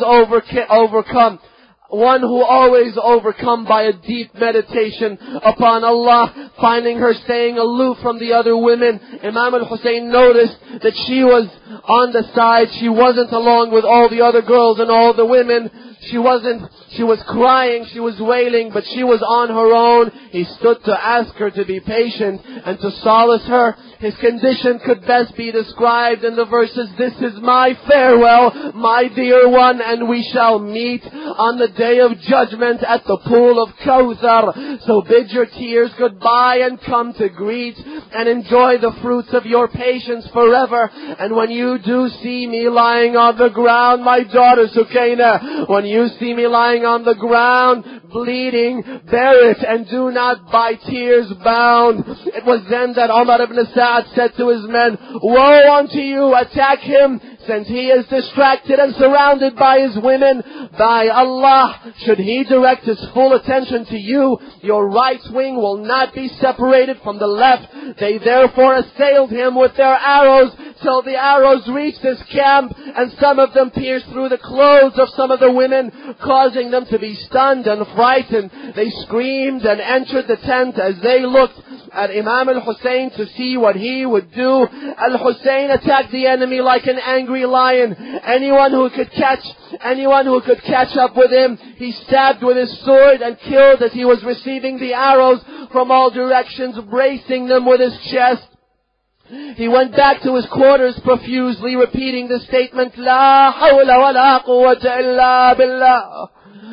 S1: overcome by a deep meditation upon Allah, finding her staying aloof from the other women. Imam al-Hussein noticed that she was on the side. She wasn't along with all the other girls and all the women. She was crying, she was wailing, but she was on her own. He stood to ask her to be patient and to solace her. His condition could best be described in the verses, this is my farewell, my dear one, and we shall meet on the day of judgment at the pool of Kawthar. So bid your tears goodbye and come to greet and enjoy the fruits of your patience forever. And when you do see me lying on the ground, my daughter Sukaina, when you see me lying on the ground, bleeding, bear it and do not by tears bound. It was then that Umar ibn Sa'd said to his men, woe unto you, attack him, since he is distracted and surrounded by his women. By Allah, should he direct his full attention to you, your right wing will not be separated from the left. They therefore assailed him with their arrows till the arrows reached his camp, and some of them pierced through the clothes of some of the women, causing them to be stunned and frightened. They screamed and entered the tent as they looked at Imam al-Hussein to see what he would do. Al-Hussein attacked the enemy like an angry lion. Anyone who could catch up with him, he stabbed with his sword and killed as he was receiving the arrows from all directions, bracing them with his chest. He went back to his quarters profusely, repeating the statement, La hawla wa la quwwata illa billah.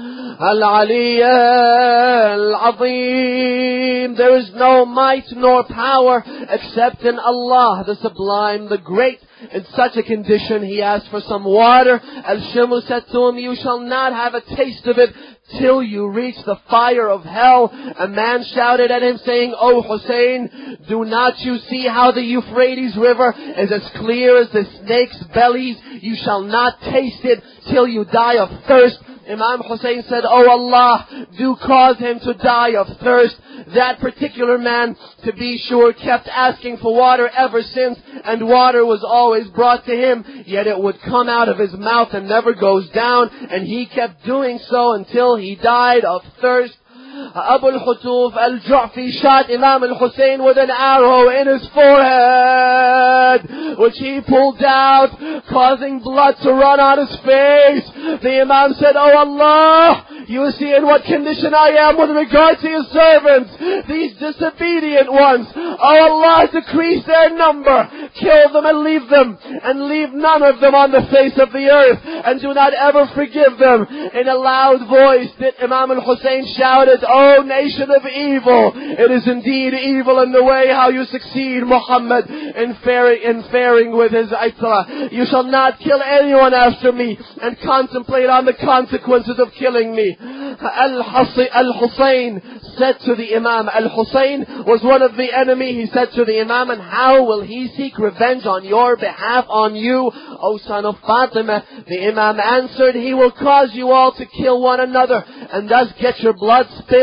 S1: Al-Aliyya Al-Azim. There is no might nor power except in Allah, the Sublime, the Great. In such a condition, he asked for some water. Al-Shimu said to him, you shall not have a taste of it till you reach the fire of hell. A man shouted at him saying, O Hussein, do not you see how the Euphrates River is as clear as the snake's bellies? You shall not taste it till you die of thirst. Imam Hussein said, O Allah, do cause him to die of thirst. That particular man, to be sure, kept asking for water ever since, and water was always brought to him, yet it would come out of his mouth and never goes down, and he kept doing so until he died of thirst. Abu al-Hutuf al-Ju'fi shot Imam al-Hussein with an arrow in his forehead, which he pulled out, causing blood to run on his face. The Imam said, Oh Allah, you see in what condition I am with regard to your servants, these disobedient ones. Oh Allah, decrease their number, kill them and leave none of them on the face of the earth, and do not ever forgive them. In a loud voice that Imam al-Hussein shouted, O nation of evil, it is indeed evil in the way how you succeed, Muhammad, in faring with his itra. You shall not kill anyone after me, and contemplate on the consequences of killing me. Al-Hussein said to the Imam, Al-Hussein was one of the enemy. He said to the Imam, and how will he seek revenge on your behalf on you, O son of Fatima? The Imam answered, he will cause you all to kill one another, and thus get your blood spilled.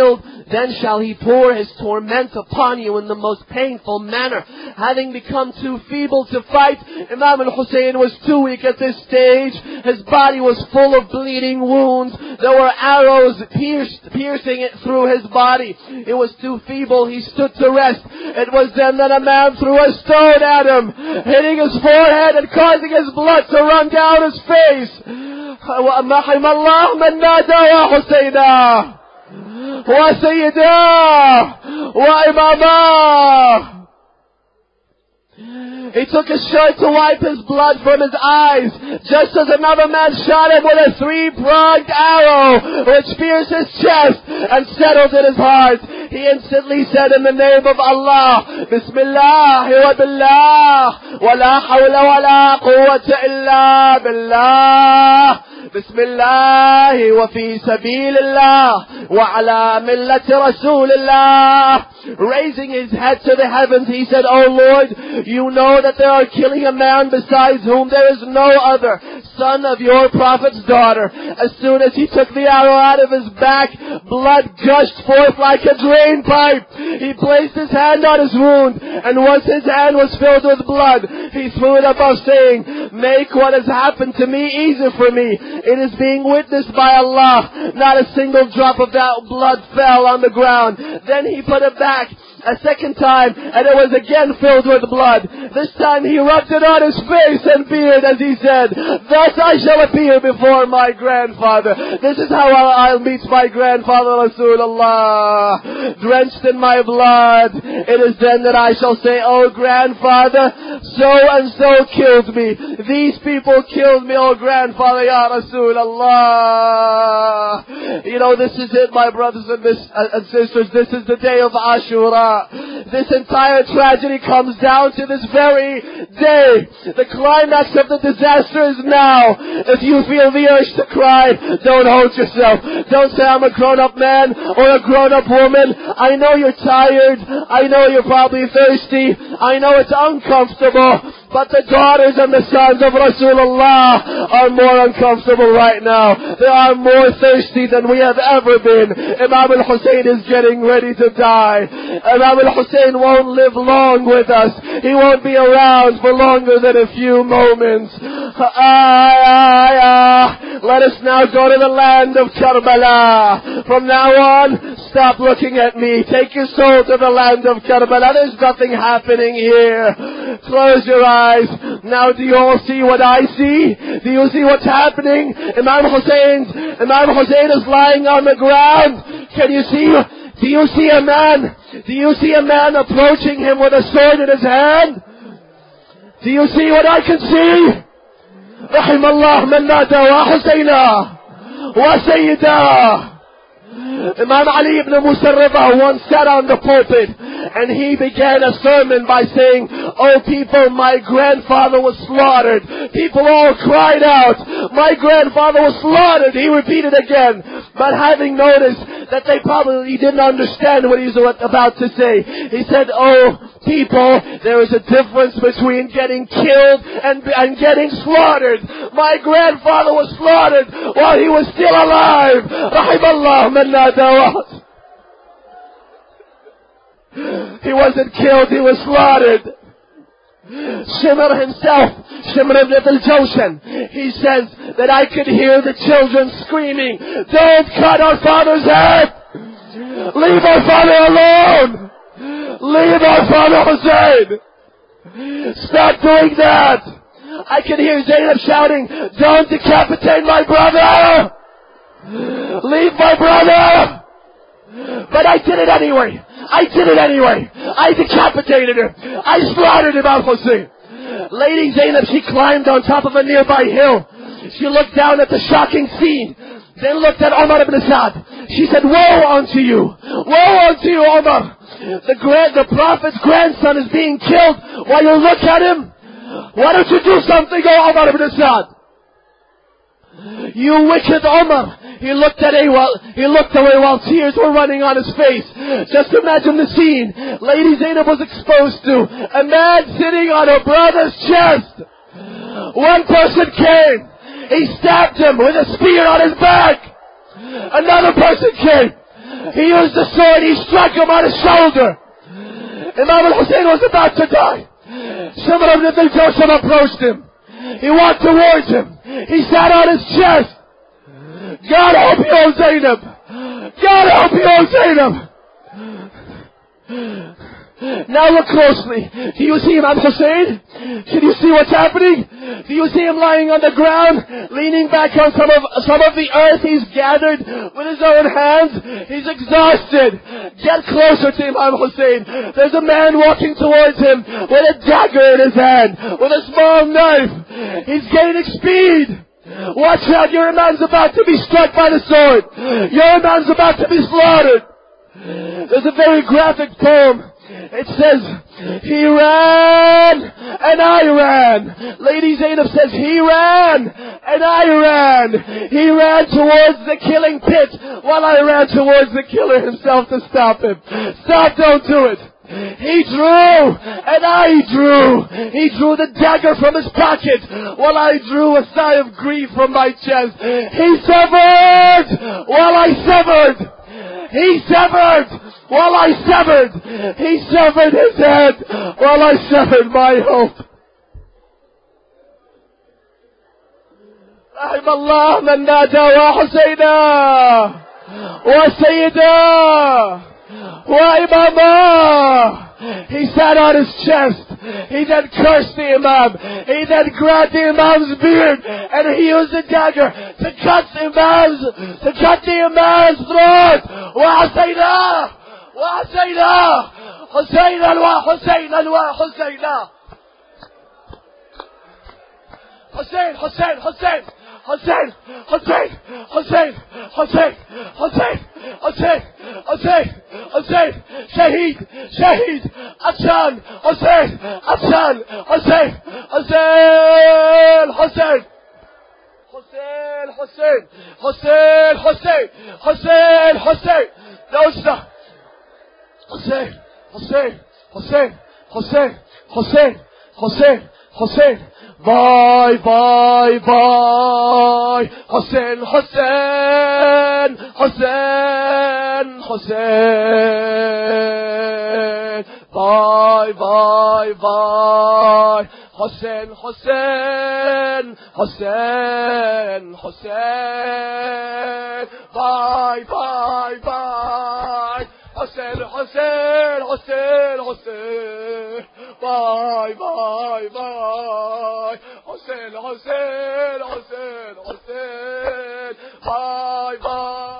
S1: Then shall he pour his torment upon you in the most painful manner. Having become too feeble to fight, Imam al-Hussein was too weak at this stage. His body was full of bleeding wounds. There were arrows piercing it through his body. It was too feeble. He stood to rest. It was then that a man threw a stone at him, hitting his forehead and causing his blood to run down his face. وَأَمَّحِمَ اللَّهُ مَنْ نَادَى وَحُسَيْنَا وَسَيِّدَا وَإِمَامَا. He took his shirt to wipe his blood from his eyes, just as another man shot him with a 3-pronged arrow, which pierced his chest and settled in his heart. He instantly said, in the name of Allah, Bismillah wa billah, wa la hawla wa la quwwata illa billah. Bismillah wa fi sabilillah wa ala millati rasulillah. Raising his head to the heavens, he said, O Lord, you know that they are killing a man besides whom there is no other, son of your prophet's daughter. As soon as he took the arrow out of his back, blood gushed forth like a drain pipe. He placed his hand on his wound, and once his hand was filled with blood, he threw it above, saying, make what has happened to me easy for me. It is being witnessed by Allah. Not a single drop of that blood fell on the ground. Then he put it back a second time, and it was again filled with blood. This time he rubbed it on his face and beard, as he said, thus I shall appear before my grandfather. This is how I'll meet my grandfather Rasulullah, drenched in my blood. It is then that I shall say, oh grandfather, so and so killed me. These people killed me, oh grandfather, Ya Rasulullah. You know, this is it, my brothers and sisters. This is the day of Ashura. This entire tragedy comes down to this very day. The climax of the disaster is now. If you feel the urge to cry, don't hold yourself. Don't say, I'm a grown-up man or a grown-up woman. I know you're tired. I know you're probably thirsty. I know it's uncomfortable. But the daughters and the sons of Rasulullah are more uncomfortable right now. They are more thirsty than we have ever been. Imam al-Hussein is getting ready to die. Imam al-Hussein won't live long with us. He won't be around for longer than a few moments. Let us now go to the land of Karbala. From now on, stop looking at me. Take your soul to the land of Karbala. There's nothing happening here. Close your eyes. Now do you all see what I see? Do you see what's happening? Imam Hussein is lying on the ground. Can you see? Do you see a man? Do you see a man approaching him with a sword in his hand? Do you see what I can see? رحم الله من نادى وحسينا وسيدا. Imam Ali ibn Musarrifa once sat on the pulpit and he began a sermon by saying, oh people, my grandfather was slaughtered. People all cried out, my grandfather was slaughtered. He repeated again. But having noticed that they probably didn't understand what he was about to say, he said, oh people, there is a difference between getting killed and getting slaughtered. My grandfather was slaughtered while he was still alive. Rahimallah man nadawat. He wasn't killed, he was slaughtered. Shimr himself, Shimr ibn al-Jawshan, he says that I could hear the children screaming, don't cut our father's head! Leave our father alone! Leave our father Hussein! Stop doing that! I can hear Zainab shouting, don't decapitate my brother! Leave my brother! But I did it anyway. I decapitated him. I slaughtered Imam Hussein. Lady Zainab, she climbed on top of a nearby hill. She looked down at the shocking scene. Then looked at Umar ibn Sa'd. She said, woe unto you. Woe unto you, Umar. The Prophet's grandson is being killed while you look at him. Why don't you do something, O Umar ibn Sa'd? You wicked Umar. He looked away while tears were running on his face. Just imagine the scene. Lady Zainab was exposed to a man sitting on her brother's chest. One person came. He stabbed him with a spear on his back. Another person came.
S2: He used the sword, he struck him on his shoulder. Imam al-Hussein was about to die. Shimr ibn al-Jawsham approached him. He walked towards him. He sat on his chest. God help you, O Zainab. God help you, O Zainab. Now look closely. Do you see Imam Hussein? Can you see what's happening? Do you see him lying on the ground, leaning back on some of the earth he's gathered with his own hands? He's exhausted. Get closer to Imam Hussein. There's a man walking towards him with a dagger in his hand, with a small knife. He's gaining speed. Watch out, your Imam's about to be struck by the sword. Your Imam's about to be slaughtered. There's a very graphic poem. It says, he ran and I ran. Lady Zainab says, he ran and I ran. He ran towards the killing pit while I ran towards the killer himself to stop him. Stop, don't do it. He drew and I drew. He drew the dagger from his pocket while I drew a sigh of grief from my chest. He severed while I severed. He severed while I severed. He severed his head while I severed my hope. رحم الله من نادى وحسينا وسيدا وإماما. He sat on his chest. He then cursed the Imam. He then grabbed the Imam's beard and he used the dagger to cut the Imam's throat. وعسيناه وعسيناه حسينا وحسينا وحسينا. Hussein, Hussein, Hussein, Hussein, Hussein, Hussein, Hussein, Hussein, Hussein, Hussein, Hussein, Shaheed, Shaheed, Akshan, Hussein, Akshan, Hussein, Hussein, Hussein, Hussein, Hussein, Hussein, Hussein, Hussein, Hussein, don't stop. Hussein, Hussein, Hussein, Hussein, Hussein, Hussein, Hussein. Bye, bye, bye. Hussein, Hussein, Hussein, Hussein. Bye, bye, bye. Hussein, Hussein, Hussein, Hussein. Bye, bye, bye. Hussein, Hussein, Hussein, Hussein. Bye, bye, bye. Hussein, Hussein, Hussein, Hussein. Bye, bye.